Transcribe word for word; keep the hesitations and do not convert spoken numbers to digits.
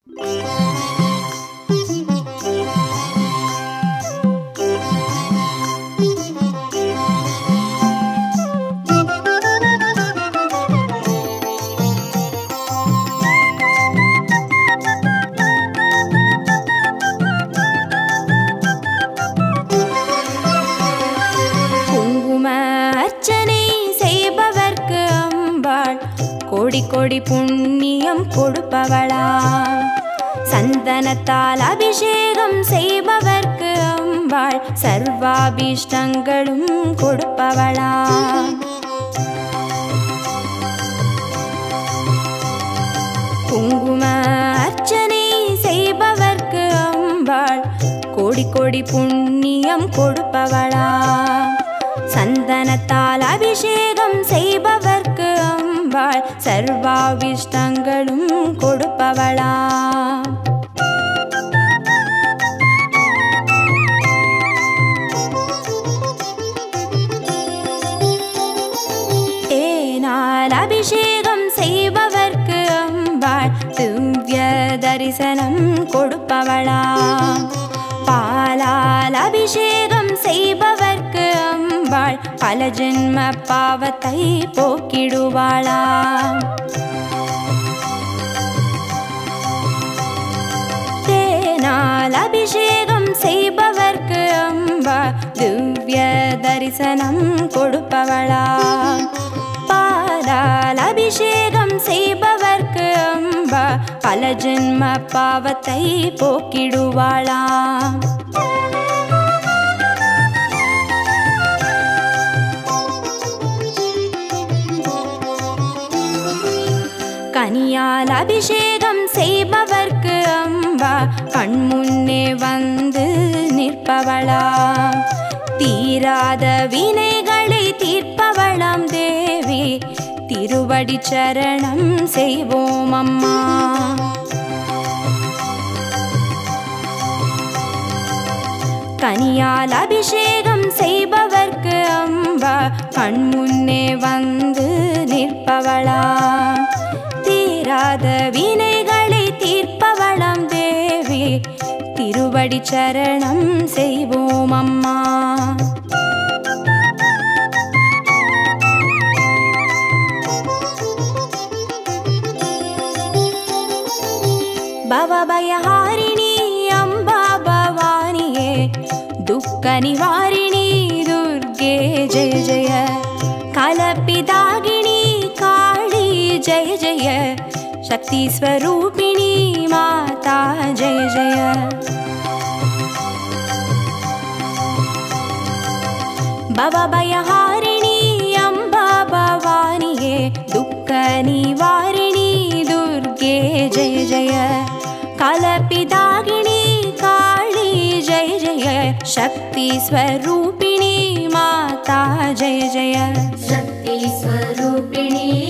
கோடி கோடி புண்ணியம் கொடுப்பவளா, சந்தனத்தால் அபிஷேகம் செய்பவர்க்கு அம்பாள் சர்வாபீஷ்டங்களும் கொடுப்பவளா. குங்கும அர்ச்சனை செய்பவர்க்கு அம்பாள் கோடி கோடி புண்ணியம் கொடுப்பவளா, சந்தனத்தால் அபிஷேகம் செய்பவர்க்கு அம்பாள் சர்வாவிஷ்டங்களும் கொடுப்பவளா. தேனால் அபிஷேகம் செய்பவர்க்கு அம்பாள் திவ்ய தரிசனம் கொடுப்பவளா, பாலால் அபிஷேகம் செய்பவர்க்கு அம்பாள் பல ஜென்ம பாவத்தை போக்கிடுவாளா. தேனால் அபிஷேகம் செய்பவர்க்கு அம்பாள் திவ்ய தரிசனம் கொடுப்பவளா, பாலால் அபிஷேகம் செய்பவர்க்கு அம்பா பல ஜென்ம பாவத்தை போக்கிடுவாளா. கனியால் அபிஷேகம் செய்பவர்க்கு அம்பா கண்முன்னே வந்து நிற்பவளா, தீராத வினைகளை தீர்ப்பவளாம் தேவி திருவடி சரணம் செய்வோம் அம்மா. கனியால் அபிஷேகம் செய்பவர்க்கு அம்பா கண்முன்னே வந்து நிற்பவளா, தீராத வினைகளை தீர்ப்பவளாம் தேவி திருவடி சரணம் செய்வோம் அம்மா. பவபயஹாரிணி அம்பா பவானியே, துக்க நிவாரிணி துர்கே ஜெய ஜெய, கலப்பிதாகினி காளி ஜெய ஜெய, சக்தி ஸ்வரூபிணி மாதா ஜெய ஜெய. பவபயஹாரிணி அம்பா பவானியே, துக்க நிவாரிணி துர்கே ஜெய ஜெய, கலப்பிதாகினி காளி ஜெய ஜெய, சக்தி ஸ்வரூபிணி மாதா ஜெய ஜெய. சக்தி ஸ்வரூபிணி